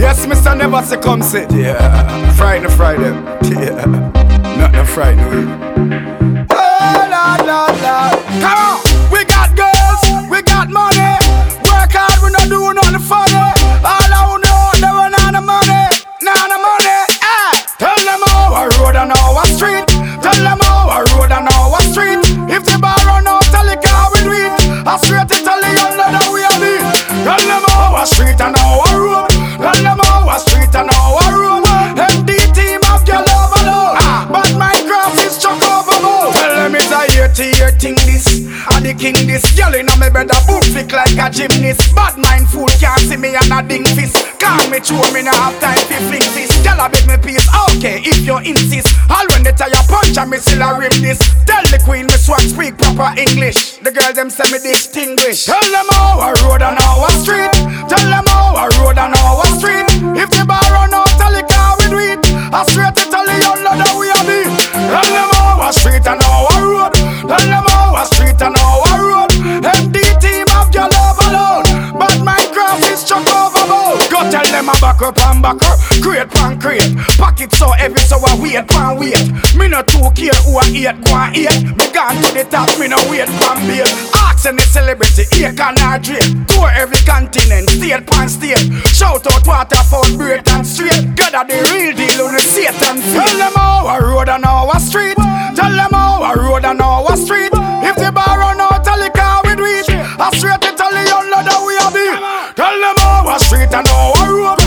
Yes, Mr. Never say come sit. Yeah, Friday. Yeah, nothing frightened. Oh, Lord. Come on, we got girls, we got money. Work hard, we not do nothing funny. All I know, they run out of money. Not the money. Tell them how a road and how a street. Tell them how a road and how a street. If the bar run out, tell the car we do it. I straight to tell the young that we are lead. Tell them how a street and how a road. Tell them how a street and how a road. MD team of your love alone. But Minecraft is chuck overboard. Tell them it's a year thing this. And the king this. Girl in my bed a boot flick like a gymnast. Bad mind fool can't see me and a ding fist. Can't me chew me now have time to fling this. Girl a beg me peace. Okay, if you insist. All when they tire punch and me still a rim this. Tell the queen me swag speak proper English. The girl them say me distinguish. Tell them how a road and how a street. Tell them how a road and how a street. If the bar run out, tell the car we do it. I straight to tell the young lad that we are me. Tell them how a street and how a road. Tell them how a street and how a road. MD team of your love alone. But Minecraft is chuck overboard. Go tell them a back up and back up. Crate pan crate. Pocket so heavy so I wait pan wait. Me no too care who I eat go and eat. Me gone to the top, me no wait pan bail. Ask any celebrity, here can I drink. Tour every continent, state pan state. Shout out Waterford, Break and Straight. God are the real deal on the Satan feet. Tell them how a road and how a street. Tell them how a road and how a street. If the bar run out, tell the car we do it. I straight to tell the young lad that we are be. Tell them how a street and how a road.